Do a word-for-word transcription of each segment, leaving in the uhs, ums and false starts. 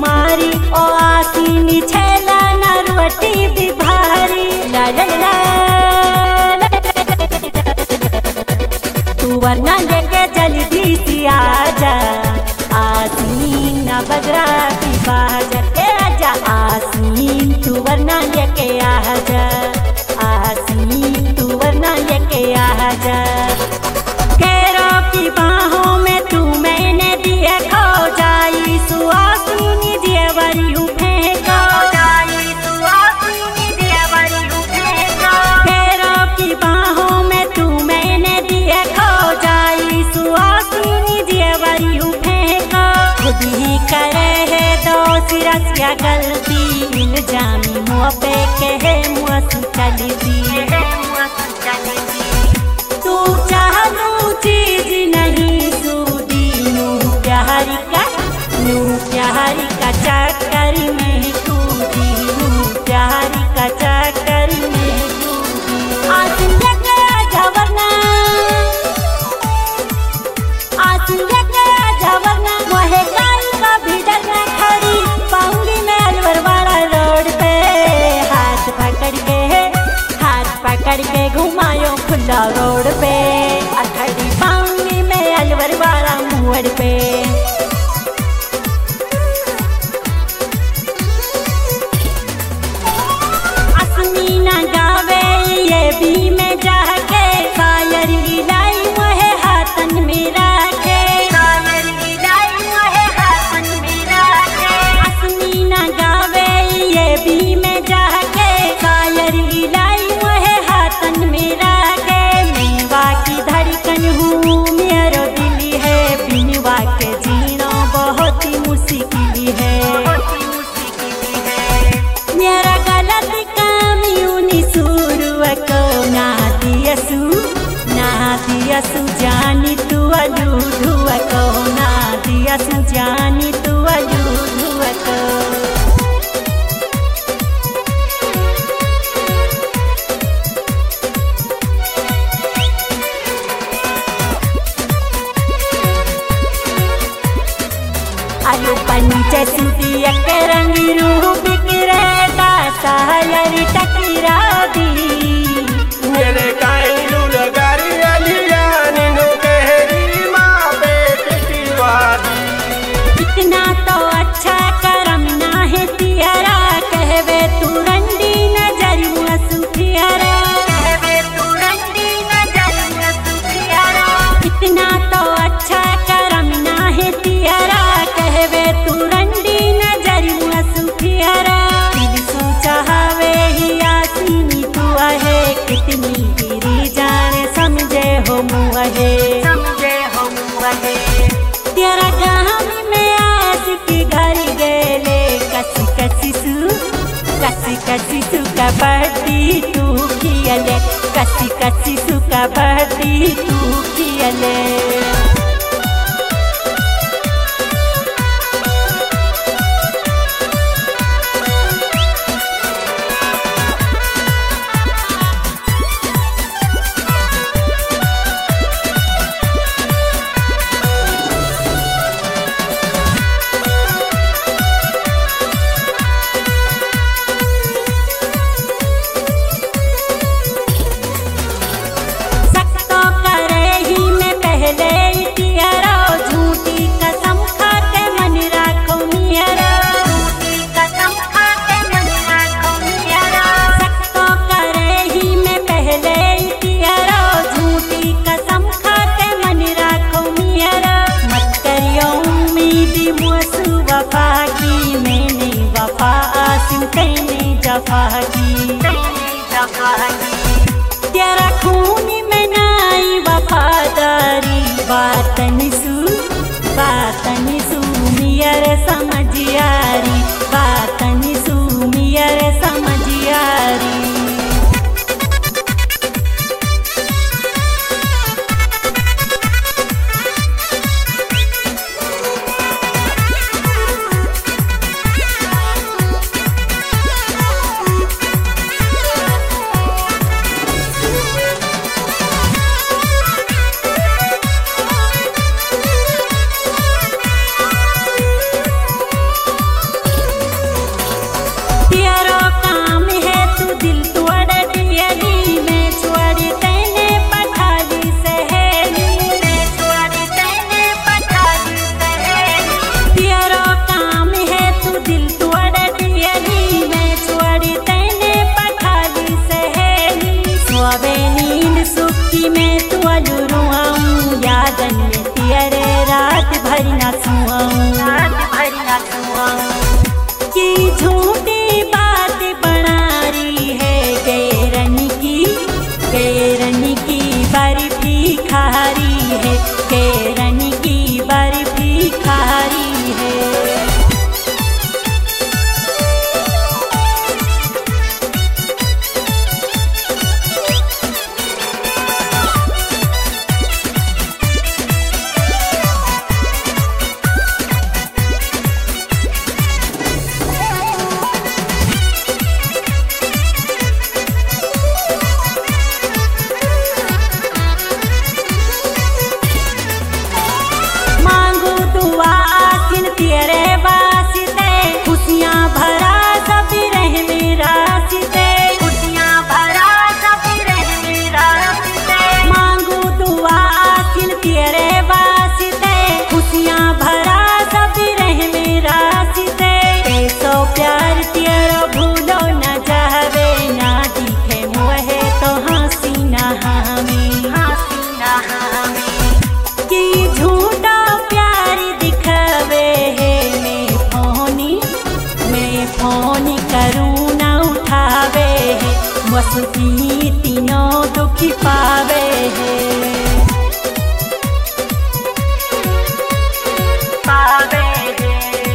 कुमारी ओ आसीनी छेला नरवटी बिभारी ला ला ला तू वरना लेके जल्दी सी आजा आसीन न बजरा की बाजा के आजा आसीन तू वरना लेके आजा आसीन तू वरना लेके आजा केरो की बाहों में तू मैंने दिए खो जाई सुआसीनी जेवरी हूँ फेंको जाई सुआसीनी जेवरी हूँ फेंको केरो की बाहों में तू मैंने दिए खो जाई सुआसीनी जेवरी हूँ फेंको खुद ही करे है दो सिरस या गलती इल्जामी मुँह पे कहे मुँह सुचल दी तू चाहलू चीज नहीं सूदी नू प्यारी का नू प्यारी का चक्कर में कूदी नू प्यारी का चक्कर में कूदी आज लेके आजा वरना आज लेके आजा वरना मोहे गाल का भी डरना खड़ी पाऊंगी मैं अलवर वाला रोड पे हाथ पकड़ के हाथ पकड़ के घुमायो खुला रोड पे अखड़ी पाऊंगी मैं अलवर वाला मोड़ पे असमीना गावे ये भी मैं जाके शायरी लाई मोहे हाथन में रखे शायरी लाई मोहे हाथन में रखे असमीना गावे ये भी मैं जाके शायरी लाई मोहे हाथन में रखे मेवा की धड़कन हूँ मेरो दिल है बिनवा के जीना बहुत ही मुश्किल है मेरा गलत काम यूं नी शुरू को ना दियसु ना दियसु जानी तू अलूधु को ना दियसु जानी तू अलूधु को आलू पंच सुदिया के रंग रूप बिकरेता सायरी टकरा दी मेरे काइलू लगारी अलिया नीनो कहरी माँ बेटी वादी इतना तो अच्छा करम ना है तियारा कहवे तू रंडी नजर मुआ सुखियारा कहवे तू रंडी नजर मुआ सुखियारा इतना तो अच्छा करम ना है तियारा कहवे तू रंडी नजर मुआ सुखियारा दिल सोचा हवे ही आसीनी तू है कितनी गिरी जाने समझे हो मुआ है समझे हो मुआ है तेरा गाँव में आज की घर गेले कसी कसी सु कसी कसी सु का बहती तू खियले कसी कसी सु का बहती तू खियले जफा की तेरा खून में नाई वफादारी बातन सु बातन सु मियर समझियारी बातन सु मियर समझियारी कि झूठी बात बना रही है गैरन की गैरन की बर्फी खा रही है गैरन की बर्फी खा रही है। तेरे वास्ते खुशियाँ भरा सब रह मेरा सीते खुशियाँ भरा सब रह मेरा सीते मांगू दुआ किन तेरे वास्ते खुशियाँ भरा सब रह मेरा सीते ऐसो प्यार तेरा भूलो न जावे ना दिखे मुहे तो हंसी ना हमें हंसी ना हमें कि झूठा प्यार दिखावे फोन करूँ न उठावे है मस्ती तीनों दुखी पावे है पावे है।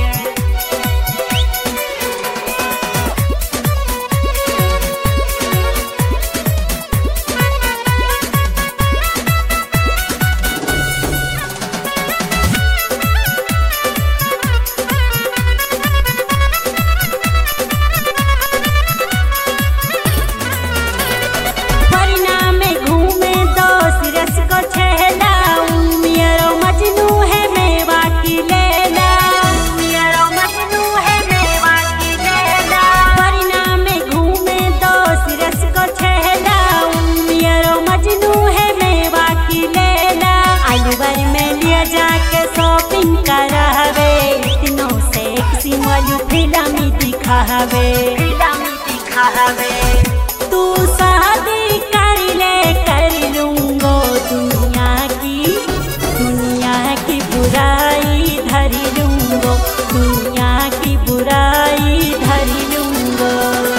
जाके शॉपिंग करावे इतनों सेक्सी वाली फिल्म दिखावे फिल्म दिखावे तू शादी कर ले कर लूंगो दुनिया की दुनिया की बुराई धर लूंगो दुनिया की बुराई धर लूंगो।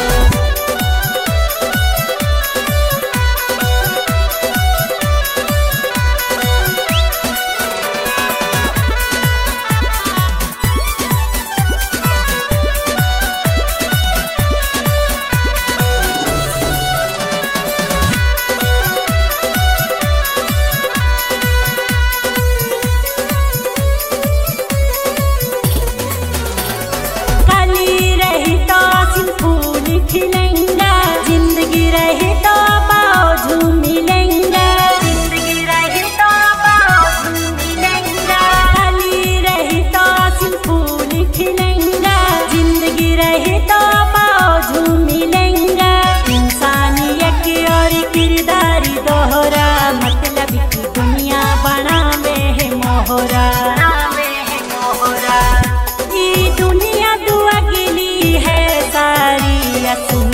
खिलेंगा जिंदगी रहे तो बाजू मिलेंगा जिंदगी रहे तो बाजू मिलेंगा खाली रहे तो सिर्फ फूल खिलेंगा जिंदगी रहे तो बाजू मिलेंगा इंसानियत और किरदारी दोहरा मतलब की दुनिया बनावे है मोहरा ये दुनिया दुआ गिली है सारी